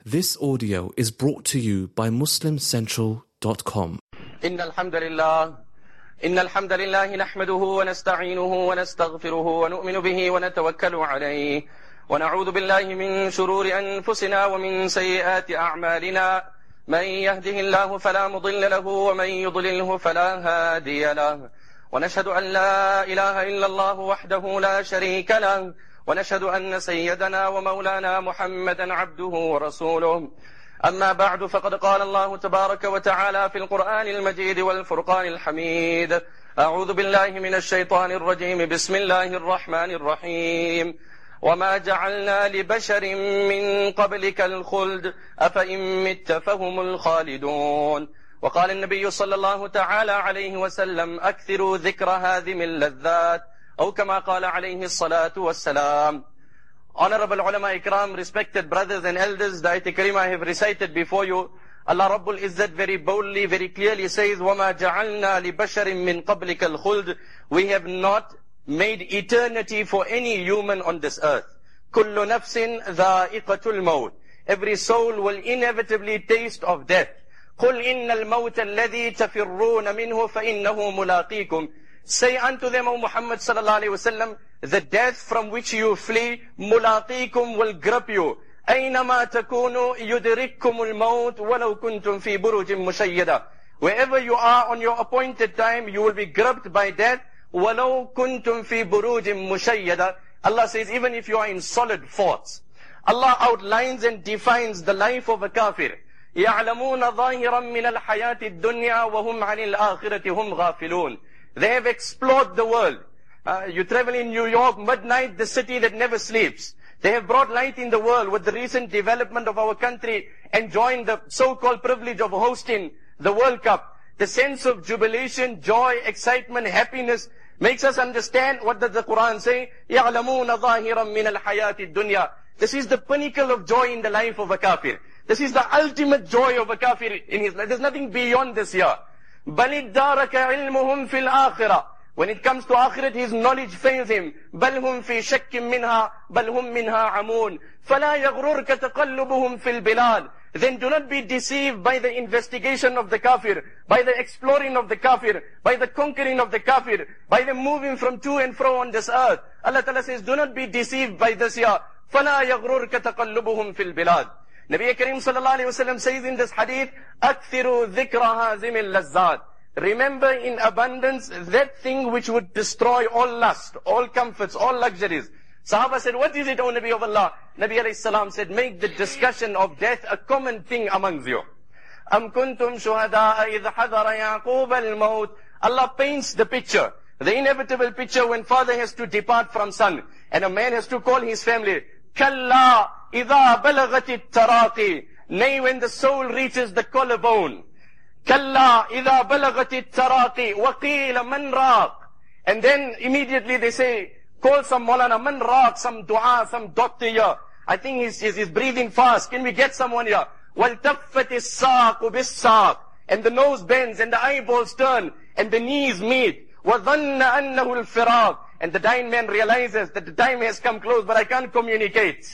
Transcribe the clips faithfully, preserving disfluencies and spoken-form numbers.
This audio is brought to you by muslim central dot com. إن الحمد لله إن الحمد لله نحمده ونستعينه ونستغفره ونؤمن به ونتوكل عليه ونعوذ بالله من شرور أنفسنا ومن سيئات أعمالنا من يهده الله فلا مضل له ومن يضلله فلا هادي له ونشهد أن لا إله إلا الله وحده لا شريك له ونشهد أن سيدنا ومولانا محمدا عبده ورسوله أما بعد فقد قال الله تبارك وتعالى في القرآن المجيد والفرقان الحميد أعوذ بالله من الشيطان الرجيم بسم الله الرحمن الرحيم وما جعلنا لبشر من قبلك الخلد أفإن مت فهم الخالدون. وقال النبي صلى الله تعالى عليه وسلم أكثروا ذكر هذه اللذات أو كما قال عليه الصلاة والسلام. Honorable ulama ikram, respected brothers and elders, the ayat karima I have recited before you, Allah Rabbul Izzat very boldly, very clearly says, وَمَا جَعَلْنَا لِبَشَرٍ مِّن قَبْلِكَ الْخُلْدِ. We have not made eternity for any human on this earth. كُلُّ نَفْسٍ ذَائِقَةُ الْمَوْتِ. Every soul will inevitably taste of death. قُلْ إِنَّ الْمَوْتَ الَّذِي تَفِرُّونَ مِنْهُ فَإِنَّهُ مُلَاقِيكُمْ. Say unto them, O Muhammad sallallahu alayhi wa sallam, the death from which you flee, mulaqikum, will grip you. أَيْنَمَا تَكُونُوا يُدْرِككُمُ الْمَوْتِ وَلَوْ كُنْتُمْ فِي بُرُجٍ مُشَيَّدَةٍ. Wherever you are on your appointed time, you will be gripped by death. وَلَوْ كُنْتُمْ فِي بُرُوجٍ مُشَيَّدَةٍ. Allah says, even if you are in solid forts. Allah outlines and defines the life of a kafir. يَعْلَمُونَ ظَاهِرًا مِنَ الْحَيَاةِ الدُّنْيَا وَهُمْ عَنِ الْآخِرَةِ هُمْ غَافِلُونَ. They have explored the world. Uh, you travel in New York, midnight, the city that never sleeps. They have brought light in the world with the recent development of our country, enjoying the so-called privilege of hosting the World Cup. The sense of jubilation, joy, excitement, happiness makes us understand what does the Quran say? يَعْلَمُونَ ظَاهِرًا مِنَ الْحَيَاةِ الدُّنْيَا. This is the pinnacle of joy in the life of a kafir. This is the ultimate joy of a kafir in his life. There's nothing beyond this here. بَلِ ادَّارَكَ عِلْمُهُمْ فِي الْآخِرَةِ. When it comes to akhirat, his knowledge fails him. بَلْ هُمْ فِي شَكٍّ مِّنْهَا بَلْ هُمْ مِنْهَا عَمُونَ فَلَا يَغْرُرْكَ تَقَلُّبُهُمْ فِي الْبِلَادِ. Then do not be deceived by the investigation of the kafir, by the exploring of the kafir, by the conquering of the kafir, by the moving from to and fro on this earth. Allah Ta'ala says, do not be deceived by this here. فَلَا يَغْرُرْكَ تَقَلُّبُهُمْ فِي الْبِلَادِ. Nabi Kareem sallallahu alayhi wa sallam says in this hadith, أَكْثِرُوا ذِكْرَ هَازِمِ اللَّذَّاتِ. Remember in abundance that thing which would destroy all lust, all comforts, all luxuries. Sahaba said, what is it, O Nabi of Allah? Nabi alayhi salam said, make the discussion of death a common thing amongst you. أَمْ كُنْتُمْ شُهَدَاءَ إِذْ حَضَرَ يَعْقُوبَ الْمَوْتِ. Allah paints the picture, the inevitable picture when father has to depart from son, and a man has to call his family. كَلَّا إِذَا بَلَغَتِ التَّرَاقِي. Nay, when the soul reaches the collarbone. كَلَّا إِذَا بَلَغَتِ التَّرَاقِي وَقِيلَ مَنْ رَاقٍ. And then immediately they say, call some Maulana, man raq, some dua, some doctor here. I think he's, he's, he's breathing fast. Can we get someone here? وَالْتَفَّتِ السَّاقُ بِالسَّاقِ. And the nose bends, and the eyeballs turn, and the knees meet. وَظَنَّ أَنَّهُ الْفِرَاقِ. And the dying man realizes that the time has come close, but I can't communicate.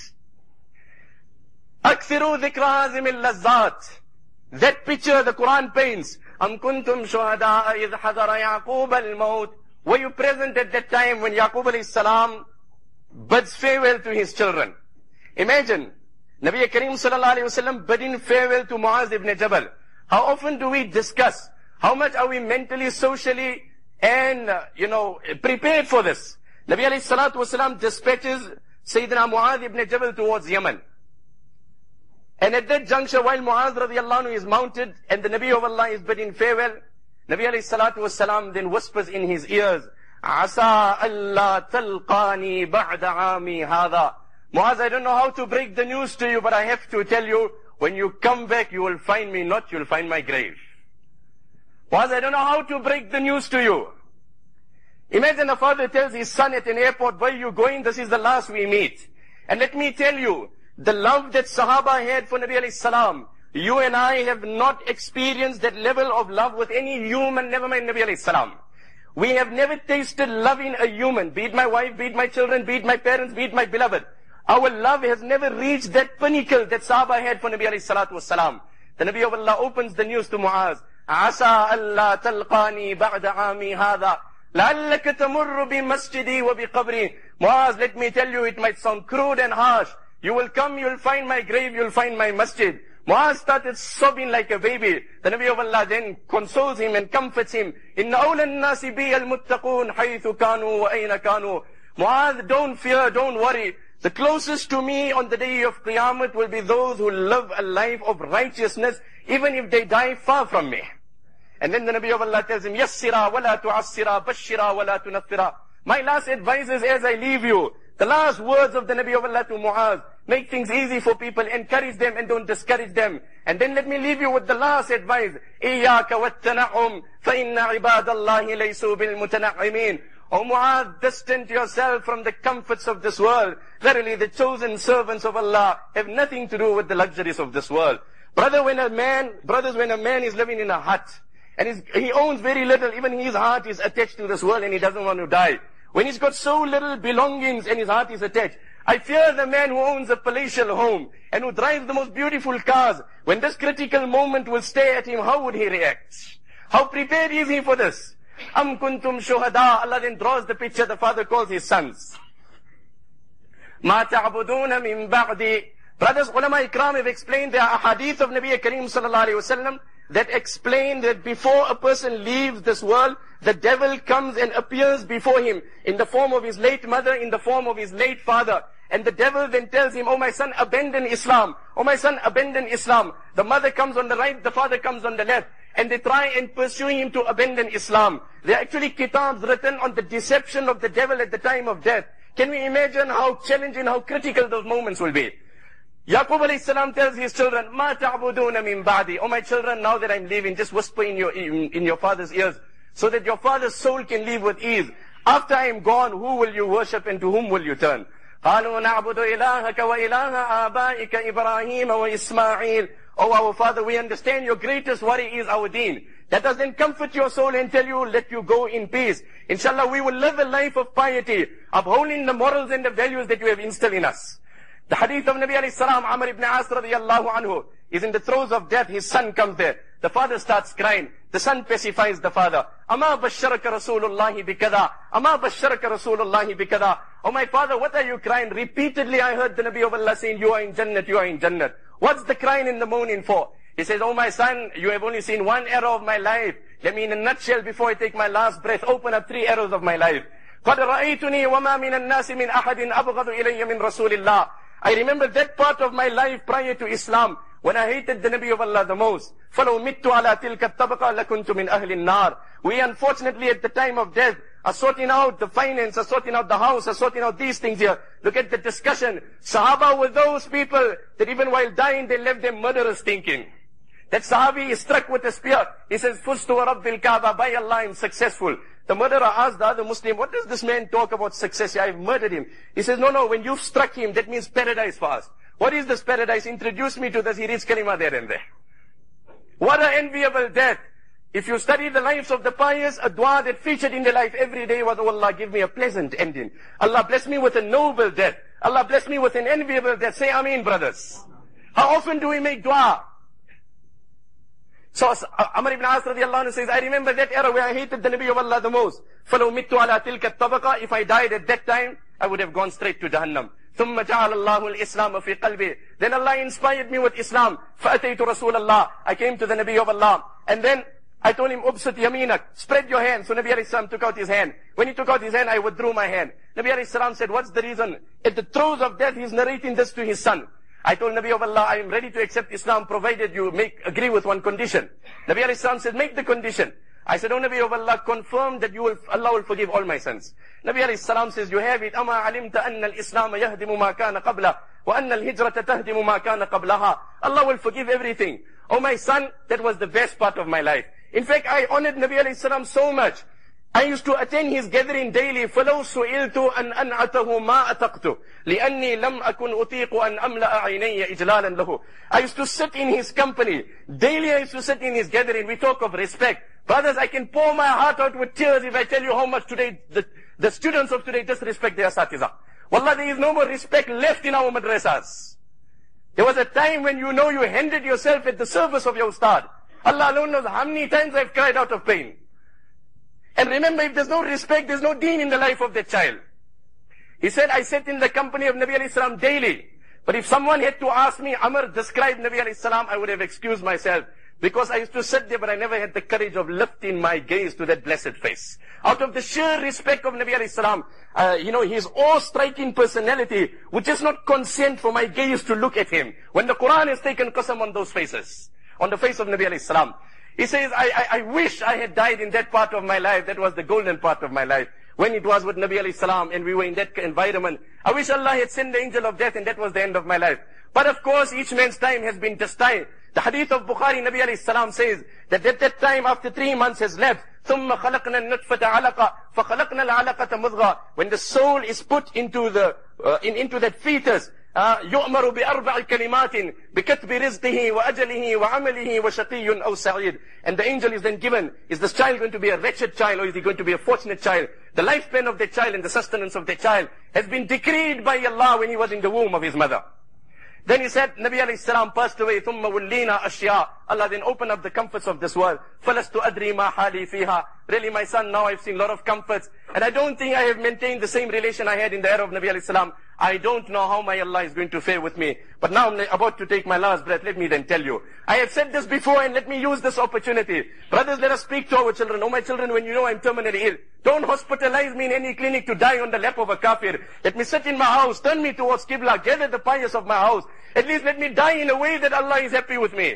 أَكْثِرُوا ذِكْرَ هَازِمِ اللَّذَّاتِ. That picture the Quran paints. أَمْ كُنْتُمْ شُهَدَاءَ إِذْ حَضَرَ يَعْقُوبَ الْمَوْتِ. Were you present at that time when Yaqub alayhi salam bids farewell to his children? Imagine, Nabi Kareem sallallahu alayhi wa sallam bidding farewell to Muaz ibn Jabal. How often do we discuss? How much are we mentally, socially, and, uh, you know, prepared for this? Nabi alayhi salatu wasalam dispatches Sayyidina Muaz ibn Jabal towards Yemen. And at that juncture, while Muaz radiallahu anhu is mounted and the Nabi of Allah is bidding farewell, Nabi alayhi salatu wasalam then whispers in his ears, Asa Allah talqani ba'da aami hadha. Muaz, I don't know how to break the news to you, but I have to tell you, when you come back, you will find me not, you'll find my grave. Muaz, I don't know how to break the news to you. Imagine a father tells his son at an airport, where are you going? This is the last we meet. And let me tell you, the love that Sahaba had for Nabi alayhi salam, you and I have not experienced that level of love with any human, never mind Nabi alayhi salam. We have never tasted loving a human, be it my wife, be it my children, be it my parents, be it my beloved. Our love has never reached that pinnacle that Sahaba had for Nabi alayhi salatu wasalam. The Nabi of Allah opens the news to Muaz. عَسَىٰ أَلَّا تَلْقَانِي بَعْدَ عَامِي هَذَا لَعَلَّكَ تَمُرُّ بِمَسْجِدِي وَبِقَبْرِي. Muaz, let me tell you, it might sound crude and harsh. You will come, you'll find my grave, you'll find my masjid. Muaz started sobbing like a baby. The Nabi of Allah then consoles him and comforts him. إِنَّ أَوْلَى النَّاسِ بِيَ الْمُتَّقُونَ حَيْثُ كَانُوا وَأَيْنَ كَانُوا. Muaz, don't fear, don't worry. The closest to me on the day of Qiyamah will be those who live a life of righteousness, even if they die far from me. And then the Nabi of Allah tells him, يَسِّرَا وَلَا تُعَسِّرَا بَشِّرَا وَلَا تُنَفِّرَا. My last advice is as I leave you, the last words of the Nabi of Allah to Muaz, make things easy for people, encourage them and don't discourage them. And then let me leave you with the last advice, إِيَّاكَ وَالتَّنَعُمْ فَإِنَّ عِبَادَ اللَّهِ لَيْسُوا بِالْمُتَنَعِّمِينَ. O Muaz, distance yourself from the comforts of this world. Verily, the chosen servants of Allah have nothing to do with the luxuries of this world. Brother, when a man, brothers, when a man is living in a hut, and he's, he owns very little, even his heart is attached to this world and he doesn't want to die. When he's got so little belongings and his heart is attached, I fear the man who owns a palatial home and who drives the most beautiful cars. When this critical moment will stare at him, how would he react? How prepared is he for this? Am kuntum shuhada. Allah then draws the picture. The father calls his sons. Ma ta'buduna min ba'di. Brothers, ulama ikram have explained there are hadith of Nabi Kareem sallallahu alayhi wa sallam that explain that before a person leaves this world, the devil comes and appears before him in the form of his late mother, in the form of his late father. And the devil then tells him, oh my son, abandon Islam. Oh my son, abandon Islam. The mother comes on the right, the father comes on the left. And they try and pursue him to abandon Islam. There are actually kitabs written on the deception of the devil at the time of death. Can we imagine how challenging, how critical those moments will be? Yaqub alayhi salam tells his children, Ma ta'buduna min ba'di. Oh my children, now that I'm leaving, just whisper in your, in, in your father's ears, so that your father's soul can live with ease. After I am gone, who will you worship and to whom will you turn? قَالُوا نَعْبُدُ إِلَهَكَ وَإِلَهَ آبَائِكَ إِبْرَاهِيمَ وَإِسْمَاعِيلَ. Oh our father, we understand your greatest worry is our deen. That doesn't comfort your soul and tell you, let you go in peace. Inshallah, we will live a life of piety, upholding the morals and the values that you have instilled in us. The hadith of Nabi alayhi salam, Amr ibn As radiyallahu anhu, is in the throes of death. His son comes there. The father starts crying. The son pacifies the father. Ama basharaka Rasulullahi bikada. Ama basharaka Rasulullahi bikada. Oh my father, what are you crying? Repeatedly I heard the Nabi of Allah saying, you are in Jannat, you are in Jannat. What's the crying in the moaning for? He says, oh my son, you have only seen one arrow of my life. Let me in a nutshell, before I take my last breath, open up three arrows of my life. قَدْ رَأَيْتُنِي وَمَا مِنَ النَّاسِ مِنْ أَحَدٍ أَبْغَضُ إِلَيَّ مِنْ رَسُولِ اللَّهِ. I remember that part of my life prior to Islam, when I hated the Nabi of Allah the most. فَلَوْ مِتُّ عَلَى تِلْكَ الطَّبَقَةِ لَكُنْتُ مِنْ أَهْلِ النَّارِ. We unfortunately at the time of death are sorting out the finance, are sorting out the house, are sorting out these things here. Look at the discussion. Sahaba were those people that even while dying they left them murderous thinking. That Sahabi is struck with a spear. He says, Fustu wa Rabbil Kaaba, by Allah I'm successful. The murderer asked the other Muslim, what does this man talk about success? I've murdered him. He says, no, no, when you've struck him, that means paradise for us. What is this paradise? Introduce me to this. He reads kalima there and there. What an enviable death. If you study the lives of the pious, a dua that featured in their life every day was, oh Allah, give me a pleasant ending. Allah bless me with a noble death. Allah bless me with an enviable death. Say Ameen, brothers. How often do we make dua? So Amr ibn As radiallahu anhu says, I remember that era where I hated the Nabi of Allah the most. فَلَوْ مِتُّ عَلَى تِلْكَ الطَّبَقَةِ. If I died at that time, I would have gone straight to Jahannam. ثُمَّ جَعَلَ اللَّهُ الْإِسْلَامَ فِي قَلْبِي. Then Allah inspired me with Islam. فَأَتَيْتُ رَسُولَ اللَّهِ. I came to the Nabi of Allah. And then I told him, Ubsut yaminak, spread your hand. So Nabi alayhi salam took out his hand. When he took out his hand, I withdrew my hand. Nabi alayhi salam said, what's the reason? At the throes of death, he's narrating this to his son. I told Nabi of Allah, I am ready to accept Islam provided you make agree with one condition. Nabi alayhi salam said, make the condition. I said, oh Nabi of Allah, confirm that you will, Allah will forgive all my sins. Nabi alayhi salam says, you have it. Ama alimta anna al-Islam yahdimu ma kana qabla, wa anna al-hijrata tahdimu ma kana qablaha. Allah will forgive everything. Oh my son, that was the best part of my life. In fact, I honored Nabi alayhi salam so much. I used to attend his gathering daily. فَلَوْ سُئِلْتُ أَنْ أَنْعَتَهُ مَا أَتَقْتُ لِأَنِّي لَمْ أَكُنْ أُطِيقُ أَنْ أَمْلَأَ عَيْنَيَّ إِجْلَالًا لَهُ. I used to sit in his company. Daily I used to sit in his gathering. We talk of respect. Brothers, I can pour my heart out with tears if I tell you how much today the, the students of today disrespect their asatiza. Wallah, there is no more respect left in our madrasas. There was a time when you know you handed yourself at the service of your ustad. Allah alone knows how many times I've cried out of pain. And remember, if there's no respect, there's no deen in the life of that child. He said, I sat in the company of Nabi alayhi salam daily. But if someone had to ask me, Amr, describe Nabi alayhi salam, I would have excused myself. Because I used to sit there, but I never had the courage of lifting my gaze to that blessed face. Out of the sheer respect of Nabi alayhi salam, uh, you know, his awe-striking personality would just not consent for my gaze to look at him. When the Quran has taken qasam on those faces, on the face of Nabi alayhi salam. He says, I, I, I wish I had died in that part of my life. That was the golden part of my life. When it was with Nabi alayhi salam and we were in that environment. I wish Allah had sent the angel of death and that was the end of my life. But of course, each man's time has been destined. The hadith of Bukhari, Nabi alayhi salam says that at that time, after three months has left, ثُمَّ خَلَقْنَا النُّطْفَةَ عَلَقًا فَخَلَقْنَا الْعَلَقَةَ مُضْغَةً. When the soul is put into the uh, in, into that fetus, يؤمر بأربع كلمات بكتب رزقه وأجله وعمله وشقي أو سعيد. And the angel is then given, is this child going to be a wretched child or is he going to be a fortunate child? The lifespan of the child and the sustenance of the child has been decreed by Allah when he was in the womb of his mother. Then he said, Nabi alayhi salam passed away, ثُمَّ وُلِّينَا أَشْيَاء. Allah then opened up the comforts of this world. فَلَسْتُ أَدْرِي مَا حَالِي فِيهَا. Really, my son, now I've seen a lot of comforts. And I don't think I have maintained the same relation I had in the era of Nabi alayhi salam. I don't know how my Allah is going to fare with me. But now I'm about to take my last breath. Let me then tell you. I have said this before and let me use this opportunity. Brothers, let us speak to our children. Oh, my children, when you know I'm terminally ill, don't hospitalize me in any clinic to die on the lap of a kafir. Let me sit in my house, turn me towards Qibla, gather the pious of my house. At least let me die in a way that Allah is happy with me.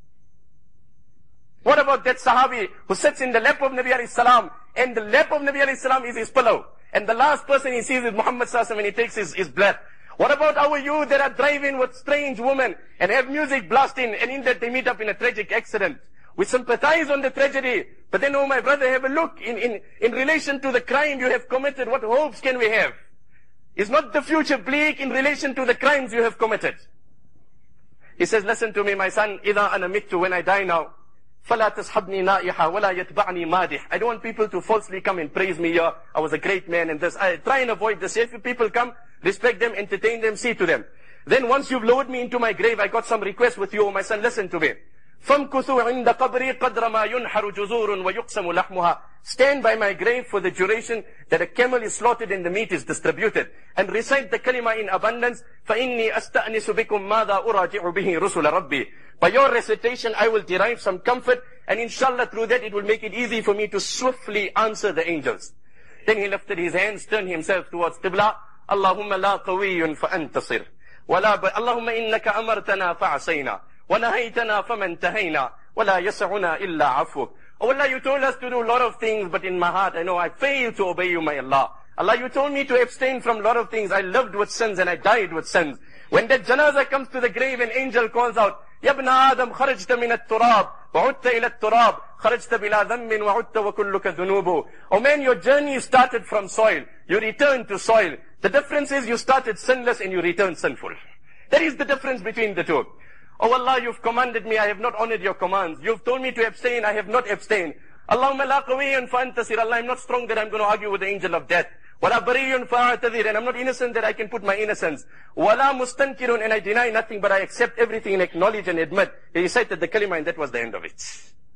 What about that Sahabi who sits in the lap of Nabi alayhi salam and the lap of Nabi alayhi salam is his pillow? And the last person he sees is Muhammad sallallahu alaihi wasallam when he takes his, his breath. What about our youth that are driving with strange women and have music blasting and in that they meet up in a tragic accident? We sympathize on the tragedy. But then, oh my brother, have a look in, in, in relation to the crime you have committed. What hopes can we have? Is not the future bleak in relation to the crimes you have committed? He says, listen to me, my son, إِذَا أَنَا مِتُّ, when I die now, فَلَا تَصْحَبْنِي نَائِحَةً وَلَا يَتْبَعْنِي مَادِحٌ. I don't want people to falsely come and praise me here. I was a great man and this. I try and avoid this. If people come, respect them, entertain them, see to them. Then once you've lowered me into my grave, I got some request with you, oh my son, listen to me. فَامْكُثُوا عِنْدَ قَبْرِي قَدْرَ مَا يُنْحَرُ جُزُورٌ وَيُقْسَمُ لَحْمُهَا. Stand by my grave for the duration that a camel is slaughtered and the meat is distributed. And recite the kalima in abundance. فَإِنِّي أَسْتَأْنِسُ بِكُمْ مَاذَا أُرَاجِعُ بِهِ رُسُلَ رَبِّي. By your recitation, I will derive some comfort. And inshallah, through that, it will make it easy for me to swiftly answer the angels. Then he lifted his hands, turned himself towards Qibla. Allahumma la qawiyyun fa'antasir. Wala ba, Allahumma innaka amartana fa'asayna. وَنَهَيْتَنَا فَمَنْ تَهَيْنَا وَلَا يَسَعُنَا إِلَّا عَفْوُكَ. Oh Allah, you told us to do a lot of things, but in my heart I know I failed to obey you, my Allah. Allah, you told me to abstain from a lot of things. I lived with sins and I died with sins. When that janazah comes to the grave, an angel calls out, يَا ابْنَ آدَمْ خَرَجْتَ مِنَ التُّرَابِ وَعُدْتَ إِلَى التُّرَابِ خَرَجْتَ بِلَا ذَنْبٍ وَعُدْتَ وَكُلُّكَ ذُنُوبُ. Oh man, your journey started from soil. You returned to soil. The difference is you started sinless and you returned sinful. That is the difference between the two. Oh Allah, you've commanded me, I have not honored your commands. You've told me to abstain, I have not abstained. Allahumma la qawiyyun fa'antasir. Allah, I'm not strong that I'm going to argue with the angel of death. Wala bariyyun fa'atadhir. And I'm not innocent that I can put my innocence. Wala mustankirun. And I deny nothing, but I accept everything and acknowledge and admit. He recited the kalima and that was the end of it.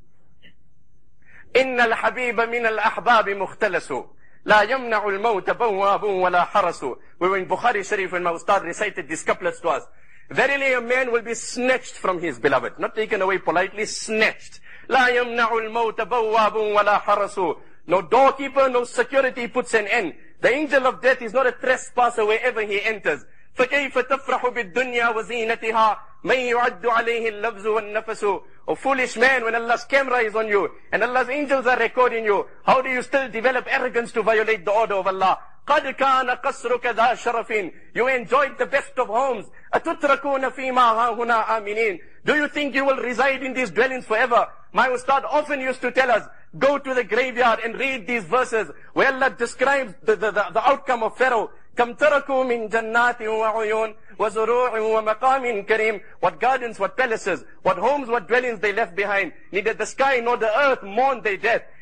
Inna al-habiba min al-ahbabi mukhtalasu. La yamna'u al-mawta bawwabun wala harasu. We were in Bukhari Sharif when my ustad recited these couplets to us. Verily a man will be snatched from his beloved. Not taken away politely, snatched. La yamna'u al-mawta bawwabun wala harasu. No doorkeeper, no security puts an end. The angel of death is not a trespasser wherever he enters. فَكَيْفَ تَفْرَحُ بِالدُّنْيَا وَزِينَتِهَا مَنْ يُعَدُّ عَلَيْهِ اللَّفْزُ وَالنَّفَسُ. O foolish man, when Allah's camera is on you, and Allah's angels are recording you, how do you still develop arrogance to violate the order of Allah? قَدْ كَانَ قَصْرُكَ ذَا شَرَفٍ. You enjoyed the best of homes. أَتُتْرَكُونَ فِي مَا هَاهُنَا آمِنِينَ. Do you think you will reside in these dwellings forever? My ustad often used to tell us, go to the graveyard and read these verses where Allah describes the, the, the, the outcome of Pharaoh. كَمْ تَرَكُوا مِنْ جَنَّاتٍ وَعُيُونٍ وَزُرُوعٍ وَمَقَامٍ كَرِيمٍ. What gardens, what palaces, what homes, what dwellings they left behind. Neither the sky nor the earth mourned their death.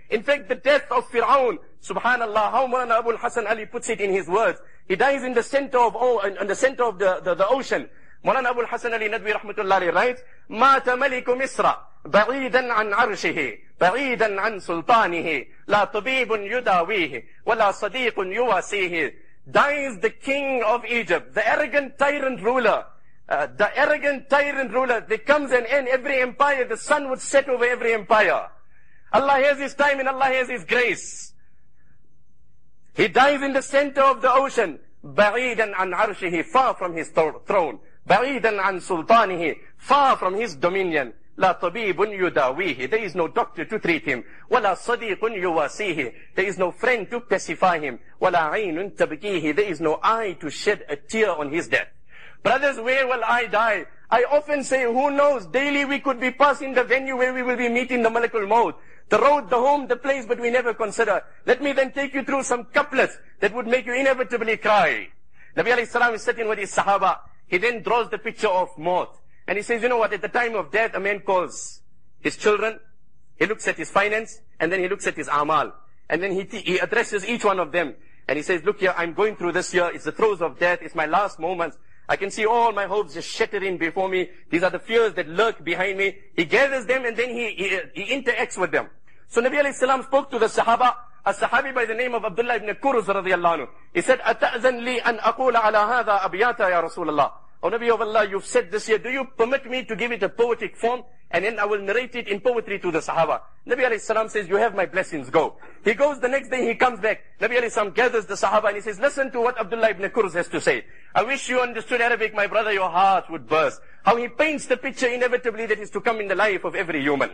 In fact, the death of Fir'aun, subhanallah, how Maulana Abu al-Hasan Ali puts it in his words. He dies in the center of, oh, in the center of the, the, the ocean. Maulana Abu al-Hasan Ali Nadwi rahmatullahi writes, مات ملك مصر بعيدا عن عرشه بعيدا عن سلطانه لا طبيب يداويه ولا صديق يواسيه. Dies the king of Egypt, the arrogant tyrant ruler. Uh, the arrogant tyrant ruler, there comes an end, every empire, the sun would set over every empire. Allah has His time and Allah has His grace. He dies in the center of the ocean, بعيدا عن عرشه, far from His throne, بعيدا عن سلطانه, far from His dominion. لا طبيب يداويه, there is no doctor to treat him. ولا صديق يواسيه, there is no friend to pacify him. ولا عين تبكيه, there is no eye to shed a tear on his death. Brothers, where will I die? I often say, who knows, daily we could be passing the venue where we will be meeting the Malakul Maut. The road, the home, the place, but we never consider. Let me then take you through some couplets that would make you inevitably cry. Nabi alayhi salam is sitting with his Sahaba. He then draws the picture of Maut. And he says, you know what, at the time of death, a man calls his children, he looks at his finance, and then he looks at his amal. And then he, he addresses each one of them. And he says, look here, I'm going through this year, it's the throes of death, it's my last moments. I can see all my hopes just shattering before me. These are the fears that lurk behind me. He gathers them and then he, he, he interacts with them. So Nabi alayhi salam spoke to the Sahaba, a Sahabi by the name of Abdullah ibn Kuruz radiyallahu anhu. He said, أَتَأْذَنْ لِي أَنْ أَقُولَ عَلَى هَذَا أَبْيَاتَ يَا رَسُولَ اللَّهِ. O Nabi of Allah, you've said this here, do you permit me to give it a poetic form? And then I will narrate it in poetry to the Sahaba. Nabi alayhi salam says, you have my blessings, go. He goes the next day, he comes back. Nabi alayhi salam gathers the Sahaba and he says, listen to what Abdullah ibn Kurz has to say. I wish you understood Arabic, my brother, your heart would burst. How he paints the picture inevitably that is to come in the life of every human.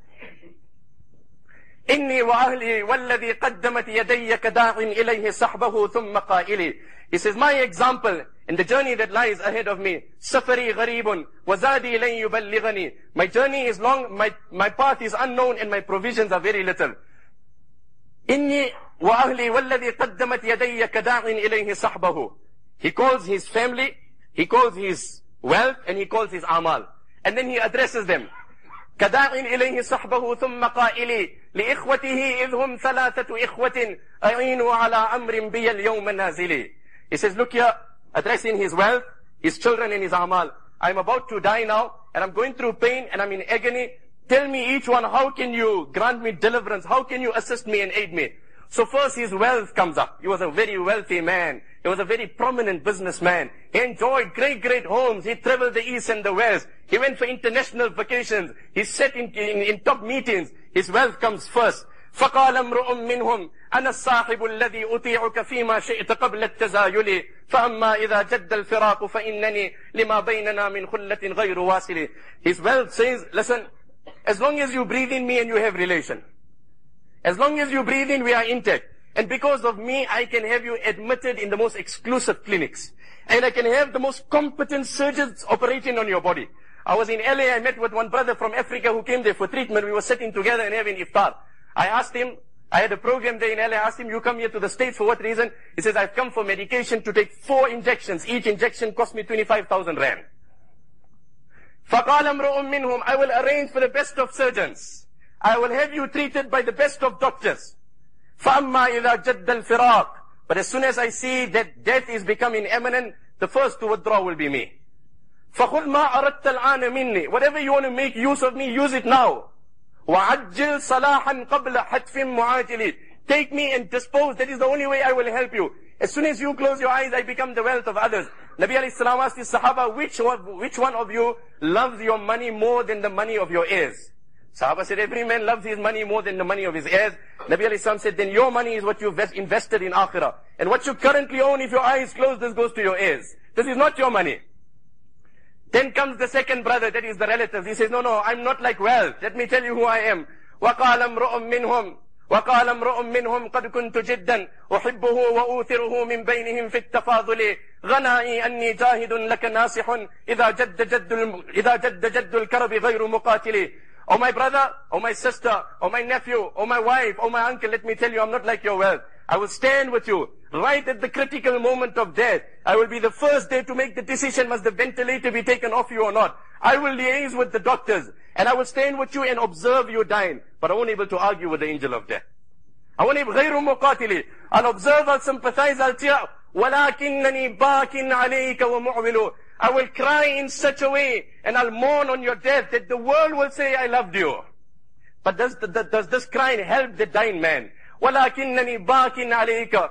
إني وأهلي والذي قدمت يدي كداع إليه صحبه ثم قائلي. He says, my example in the journey that lies ahead of me, سفري غريب وزادي لن يبلغني. My journey is long, my, my path is unknown and my provisions are very little. إني وأهلي والذي قدمت يدي كداع إليه صحبه. He calls his family, he calls his wealth, and he calls his amal. And then he addresses them. كداع إليه صحبه ثم قائلي لإخوته إذ هم ثلاثة إخوة أعينوا على أمر بي اليوم نازلي. He says, look here, addressing his wealth, his children and his amal. I'm about to die now, and I'm going through pain, and I'm in agony. Tell me each one, how can you grant me deliverance? How can you assist me and aid me? So first his wealth comes up. He was a very wealthy man. He was a very prominent businessman. He enjoyed great, great homes. He traveled the east and the west. He went for international vacations. He sat in, in, in top meetings. His wealth comes first. فقال امرؤ منهم أنا الصاحب الذي أطيعك فيما شئت قبل التزايل فأما إذا جد الفراق فإنني لما بيننا من خلة غير واصل. His wealth says, listen, as long as you breathe in me and you have relation, as long as you breathe in, we are intact. And because of me, I can have you admitted in the most exclusive clinics. And I can have the most competent surgeons operating on your body. I was in L A, I met with one brother from Africa who came there for treatment. We were sitting together and having iftar. I asked him, I had a program there in L A, I asked him, you come here to the States for what reason? He says, I've come for medication to take four injections. Each injection cost me twenty-five thousand rand. فَقَالَ امْرُؤٌ مِّنْهُمْ, I will arrange for the best of surgeons. I will have you treated by the best of doctors. فَأَمَّا إِذَا جَدَّ الْفِرَاقِ. But as soon as I see that death is becoming imminent, the first to withdraw will be me. فَخُذْ مَا أَرَدْتَ الْآنَ مِنِّي. Whatever you want to make use of me, use it now. وَعَجِّلْ صَلَاحًا قَبْلَ حَتْفٍ مُعَاجِلٍ. Take me and dispose. That is the only way I will help you. As soon as you close your eyes, I become the wealth of others. Nabi alayhi salam asked his Sahaba, which one, which one of you loves your money more than the money of your heirs? Sahaba said, every man loves his money more than the money of his heirs. Nabi alayhi salam said, then your money is what you've invested in akhirah. And what you currently own, if your eyes close, this goes to your heirs. This is not your money. Then comes the second brother, that is the relatives. He says, no, no, I'm not like wealth. Let me tell you who I am. وَقَالَ امْرُؤٌ مِّنْهُمْ وَقَالَ امْرُؤٌ مِّنْهُمْ قَدْ كُنْتُ جِدًّا أُحِبُّهُ وَأُوثِرُهُ مِنْ بَيْنِهِمْ فِي التَّفَاضُلِ غَنَائِي أَنِّي جَاهِدٌ لَكَ نَاصِحٌ إِذَا جَدَّ جَدُّ إِذَا جَدَّ جَدُّ الْكَرَبِ غَيْرُ مُقَاتِلِ. Oh my brother, oh my sister, oh my nephew, oh my wife, oh my uncle, let me tell you, I'm not like your wealth. I will stand with you right at the critical moment of death. I will be the first day to make the decision, must the ventilator be taken off you or not. I will liaise with the doctors, and I will stand with you and observe you dying. But I won't be able to argue with the angel of death. I want to be غير مقاتلي. I'll observe, I'll sympathize, I'll tear. ولكنني باك عليك ومعول. I will cry in such a way and I'll mourn on your death that the world will say I loved you. But does, does this crying help the dying man? ولكنني باك عليك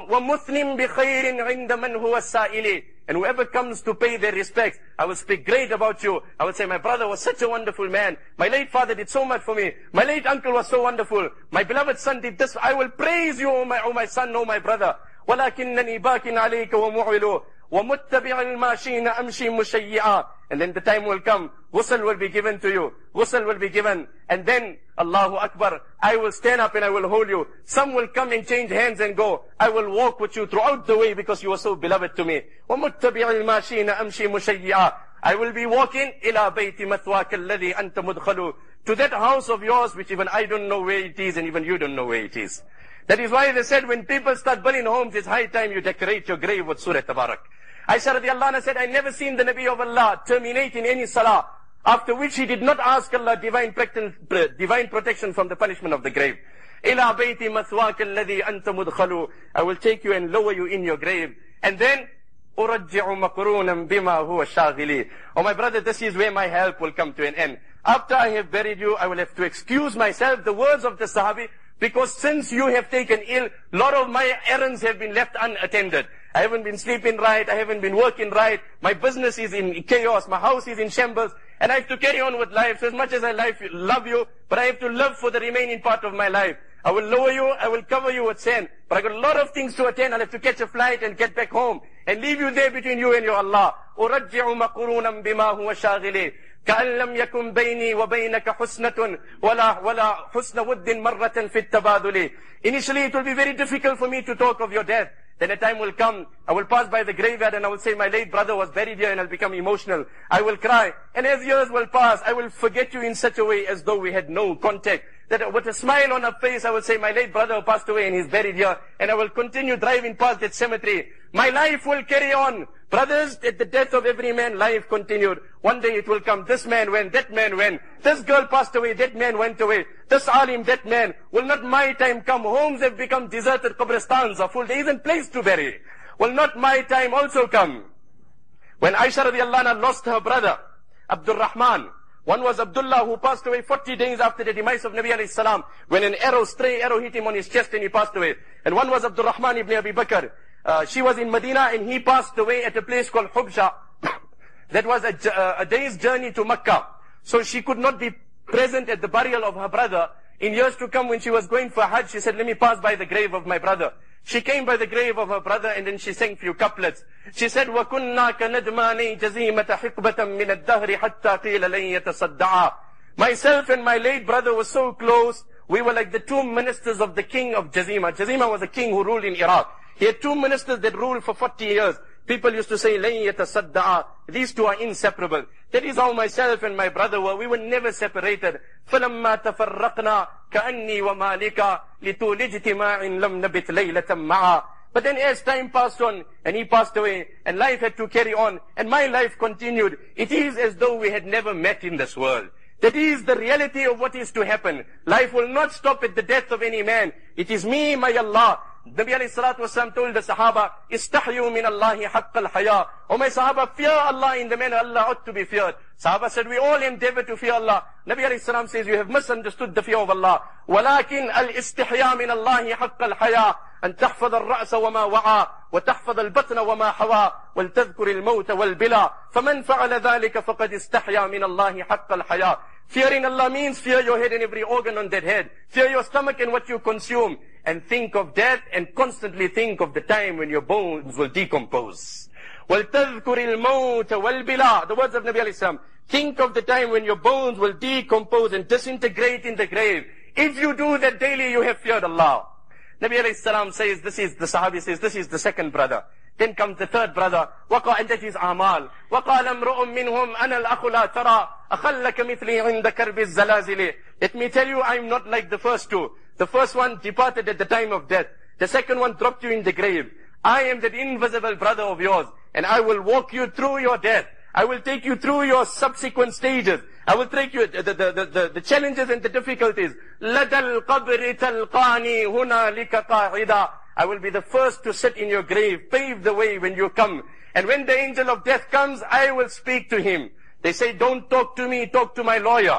ومثنٍ بخير عند من هو السائل. And whoever comes to pay their respects, I will speak great about you. I will say, my brother was such a wonderful man. My late father did so much for me. My late uncle was so wonderful. My beloved son did this. I will praise you, O my, O my son, O my brother. ولكنني باك عليك ومعول ومتبع الماشين أمشي مشيعا. And then the time will come, ghusl will be given to you. Ghusl will be given. And then, Allahu Akbar, I will stand up and I will hold you. Some will come and change hands and go. I will walk with you throughout the way because you are so beloved to me. ومتبع الماشين أمشي مشيعا. I will be walking إلى بيت مثواك الذي أنت مدخل. To that house of yours which even I don't know where it is and even you don't know where it is. That is why they said when people start burning homes, it's high time you decorate your grave with Surah Tabarak. Aisha radiallahu anha said, I never seen the Nabi of Allah terminating any salah, after which he did not ask Allah divine, divine protection from the punishment of the grave. إِلَى بَيْتِ مَثْوَاكَ الَّذِي أَنْتَ مُدْخَلُ. I will take you and lower you in your grave. And then, أُرَجِّعُ مَقْرُونًا بِمَا هُوَ شَاغِلِي. Oh my brother, this is where my help will come to an end. After I have buried you, I will have to excuse myself, the words of the Sahabi, because since you have taken ill, a lot of my errands have been left unattended. I haven't been sleeping right, I haven't been working right, my business is in chaos, my house is in shambles, and I have to carry on with life. So as much as I love you, but I have to live for the remaining part of my life. I will lower you, I will cover you with sand, but I got a lot of things to attend. I'll have to catch a flight and get back home, and leave you there between you and your Allah. أُرَجِّعُ مَقْرُونًا بِمَا هُوَ شَاغِلِي. كأن لم يكن بيني وبينك حسنة ولا ولا حسن ود مرة في التبادل. Initially it will be very difficult for me to talk of your death. Then a time will come, I will pass by the graveyard and I will say my late brother was buried here, and I'll become emotional. I will cry. And as years will pass, I will forget you in such a way as though we had no contact. That with a smile on her face, I will say my late brother passed away and he's buried here. And I will continue driving past that cemetery. My life will carry on. Brothers, at the death of every man, life continued. One day it will come, this man went, that man went. This girl passed away, that man went away. This alim, that man. Will not my time come? Homes have become deserted, qabristans are full. There isn't place to bury. Will not my time also come? When Aisha radiallahu anha lost her brother, Abdul Rahman. One was Abdullah, who passed away forty days after the demise of Nabi alayhi salam, when an arrow, stray arrow hit him on his chest and he passed away. And one was Abdul Rahman ibn Abi Bakr. Uh, she was in Medina and he passed away at a place called Hubsha. That was a, uh, a day's journey to Makkah. So she could not be present at the burial of her brother. In years to come, when she was going for Hajj, she said, let me pass by the grave of my brother. She came by the grave of her brother and then she sang few couplets. She said, وَكُنَّا كَنَدْمَانِي جَزِيمَةَ حِقْبَةً مِنَ الدَّهْرِ حَتَّى قِيلَ لَنْ يَتَصَدَّعَا. Myself and my late brother were so close, we were like the two ministers of the king of Jazima. Jazima was a king who ruled in Iraq. He had two ministers that ruled for forty years. People used to say, لَنْ يَتَصَدَّعَا. These two are inseparable. That is how myself and my brother were. We were never separated. فَلَمَّا تَفَرَّقْنَا كَأَنِّي وَمَالِكَ لِطُولِ اجْتِمَاعٍ لَمْ نَبِتْ لَيْلَةً مَعَا. But then as time passed on, and he passed away, and life had to carry on, and my life continued, it is as though we had never met in this world. That is the reality of what is to happen. Life will not stop at the death of any man. It is me, my Allah. Nabi alayhi salatu wasalam told the Sahaba, Istahyu min Allahi haqqa al-haya. O my Sahaba, fear Allah in the manner Allah ought to be feared. Sahaba said, we all endeavor to fear Allah. Nabi alayhi salam says, you have misunderstood the fear of Allah. Walakin al-istihya min Allahi haqqa al-haya. أن تحفظ الرأس وما وعى وتحفظ البطن وما حوى ولتذكر الموت والبلا فمن فعل ذلك فقد استحيا من الله حق الحياة. Fearing Allah means fear your head and every organ on that head. Fear your stomach and what you consume. And think of death and constantly think of the time when your bones will decompose. وَلْتَذْكُرِ الْمَوْتَ وَالْبِلَى. The words of Nabi alayhi salam. Think of the time when your bones will decompose and disintegrate in the grave. If you do that daily, you have feared Allah. Nabi alayhi salam says, this is, the Sahabi says, this is the second brother. Then comes the third brother. وَقَى and that is Amal. وَقَالَ امْرُؤٌ مِّنْهُمْ أَنَا الْأَخُ لَا تَرَى أَخَلَّكَ مِثْلِي عِنْدَ كَرْبِ الزَّلَازِلِ. Let me tell you, I'm not like the first two. The first one departed at the time of death. The second one dropped you in the grave. I am that invisible brother of yours, and I will walk you through your death. I will take you through your subsequent stages. I will take you the, the, the, the, the challenges and the difficulties. لَدَى الْقَبْرِ تَلْقَانِي هُنَالِكَ قَاعِدًا. I will be the first to sit in your grave, pave the way when you come. And when the angel of death comes, I will speak to him. They say, don't talk to me, talk to my lawyer.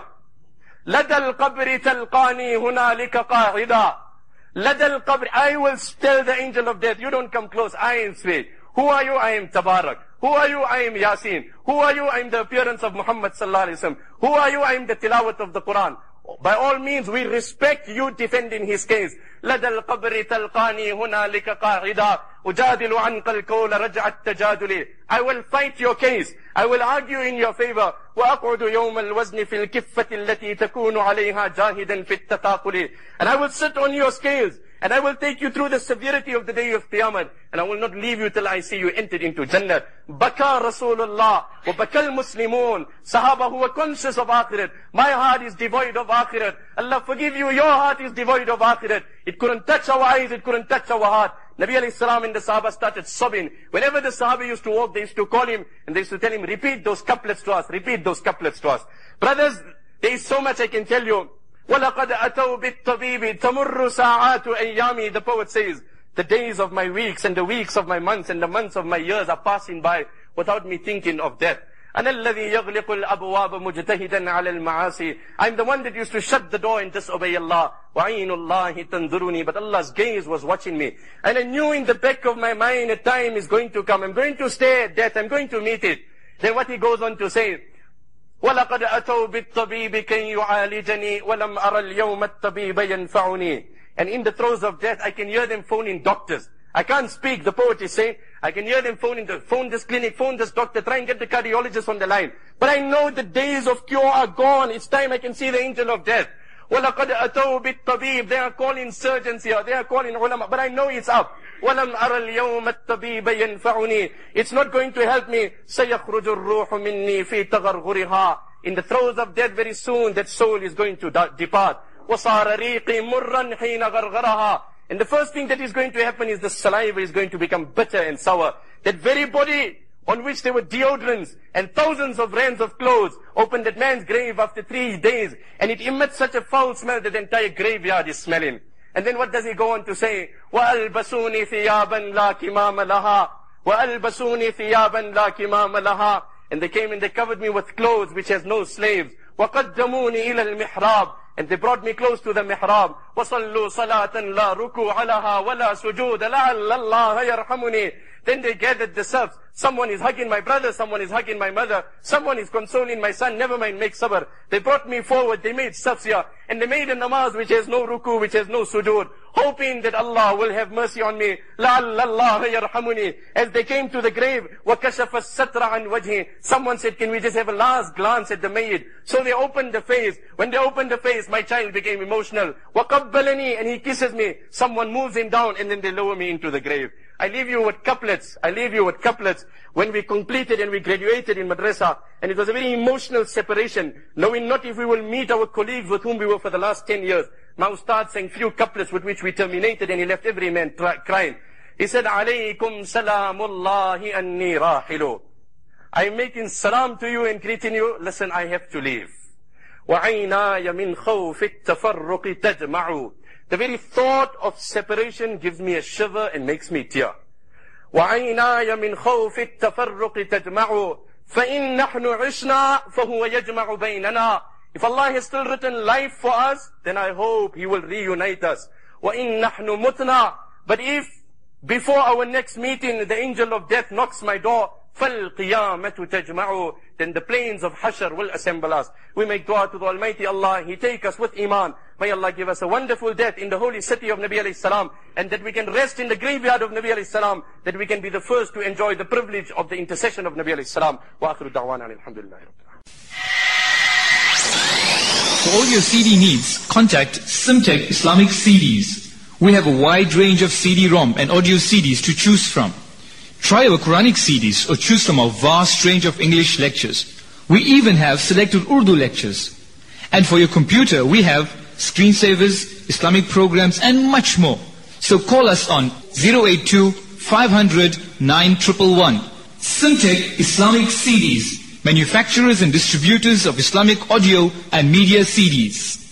لَدَى الْقَبْرِ تَلْقَانِي هُنَالِكَ قَاعِدًا. لَدَى الْقَبْرِ. I will tell the angel of death, you don't come close, I am straight. Who are you? I am Tabarak. Who are you? I am Yasin. Who are you? I am the appearance of Muhammad sallallahu alaihi wasallam. Who are you? I am the tilawat of the Quran. By all means, we respect you defending his case. لَدَى الْقَبْرِ تَلْقَانِي هُنَالِكَ قَاعِدًا أُجَادِلُ عَنْقَ الْقَوْلَ رَجْعَ التَّجَادُلِ. I will fight your case. I will argue in your favor. وَأَقْعُدُ يَوْمَ الْوَزْنِ فِي الْكِفَّةِ الَّتِي تَكُونُ عَلَيْهَا جَاهِدًا فِي التَّثَاقُلِ. And I will sit on your scales. And I will take you through the severity of the day of Qiyamah. And I will not leave you till I see you entered into Jannah. Baka Rasulullah wa bakal Muslimun. Sahaba who were conscious of Akhirat. My heart is devoid of Akhirat. Allah forgive you, your heart is devoid of Akhirat. It couldn't touch our eyes, it couldn't touch our heart. Nabi alayhi salam and the Sahaba started sobbing. Whenever the Sahaba used to walk, they used to call him and they used to tell him, repeat those couplets to us, repeat those couplets to us. Brothers, there is so much I can tell you. وَلَقَدْ أَتَوْا بِالطَّبِيبِ تَمُرُّ سَاعَاتُ أَيَّامِ. The poet says, the days of my weeks and the weeks of my months and the months of my years are passing by without me thinking of death. أَنَا الَّذِي يَغْلِقُ الْأَبْوَابَ مُجْتَهِدًا عَلَى الْمَعَاصِي. I'm the one that used to shut the door and disobey Allah. وَعَيْنُ اللَّهِ تَنْظُرُنِي. But Allah's gaze was watching me. And I knew in the back of my mind a time is going to come. I'm going to stay at death. I'm going to meet it. Then what he goes on to say, وَلَقَدْ أَتَوْا بِالطَّبِيبِ كَيْ يُعَالِجَنِي وَلَمْ أَرَ الْيَوْمَ الطَّبِيبَ يَنْفَعُنِي. And in the throes of death, I can hear them phoning doctors. I can't speak, the poet is saying. I can hear them phoning, the, phone this clinic, phone this doctor, try and get the cardiologist on the line. But I know the days of cure are gone. It's time I can see the angel of death. وَلَقَدْ أَتَوْا بِالطَّبِيبِ. They are calling surgeons here, they are calling ulama, but I know it's up. وَلَمْ أَرَ الْيَوْمَ الطَّبِيبَ يَنْفَعُنِي. It's not going to help me. سَيَخْرُجُ الرُّوحُ مِنِّي فِي تَغَرْغُرِهَا. In the throes of death, very soon, that soul is going to depart. وَصَارَ رِيقِي مُرًّا حِينَ غَرْغَرَهَا. And the first thing that is going to happen is the saliva is going to become bitter and sour. That very body on which there were deodorants and thousands of rands of clothes opened that man's grave after three days. And it emits such a foul smell that the entire graveyard is smelling. And then what does he go on to say? وَأَلْبَسُونِ ثِيَابًا لَا كِمَامَ لَهَا. وَأَلْبَسُونِ ثِيَابًا لَا كِمَامَ لَهَا. And they came and they covered me with clothes which has no slaves. وَقَدَّمُونِ إِلَى الْمِحْرَابِ. And they brought me close to the mihrab. وَصَلُّوا صَلَاةً لَا رُكُوعَ لَهَا وَلَا سُجُودَ لَعَلَّ اللَّهَ يَرْحَمُنِي. Then they gathered the serfs. Someone is hugging my brother, someone is hugging my mother, someone is consoling my son, never mind, make sabr. They brought me forward, they made safs here, and they made a namaz which has no ruku, which has no sujood, hoping that Allah will have mercy on me. لَعَلَّ اللَّهَ يَرْحَمُنِي. As they came to the grave, وَكَشَفَ السَّتْرَ عَنْ وَجْهِ. Someone said, can we just have a last glance at the mayyit? So they opened the face. When they opened the face, my child became emotional. وَقَبَّلَنِي. And he kisses me. Someone moves him down, and then they lower me into the grave. I leave you with couplets. I leave you with couplets. When we completed and we graduated in madrasa, and it was a very emotional separation, knowing not if we will meet our colleagues with whom we were for the last ten years. My ustad sang few couplets with which we terminated, and he left every man crying. He said, عَلَيْكُمْ سَلَامُ اللَّهِ أَنِّي رَاحِلُ. I am making salam to you and greeting you. Listen, I have to leave. وَعَيْنَايَ مِنْ خَوْفِ التَّفَرُّقِ تَجْمَعُ. The very thought of separation gives me a shiver and makes me tear. وَعَيْنَايَ مِنْ خَوْفِ التَّفَرُّقِ تَجْمَعُ فَإِنْ نَحْنُ عِشْنَا فَهُوَ يَجْمَعُ بَيْنَنَا. If Allah has still written life for us, then I hope He will reunite us. وَإِنْ نَحْنُ مُتْنَا. But if before our next meeting the angel of death knocks my door, فَالْقِيَامَةُ تَجْمَعُ. Then the plains of Hashr will assemble us. We make dua to the Almighty Allah, He take us with Iman. May Allah give us a wonderful death in the holy city of Nabi alayhi salam, and that we can rest in the graveyard of Nabi alayhi salam, that we can be the first to enjoy the privilege of the intercession of Nabi alayhi salam. Wa akhiru da'wana alhamdulillah. For all your C D needs, contact Simtech Islamic C Ds. We have a wide range of C D ROM and audio C Ds to choose from. Try our Quranic C Ds or choose from our vast range of English lectures. We even have selected Urdu lectures. And for your computer, we have screensavers, Islamic programs, and much more. So call us on zero eight two, five hundred, nine one one one. Simtech Islamic C Ds. manufacturers and distributors of Islamic audio and media C Ds.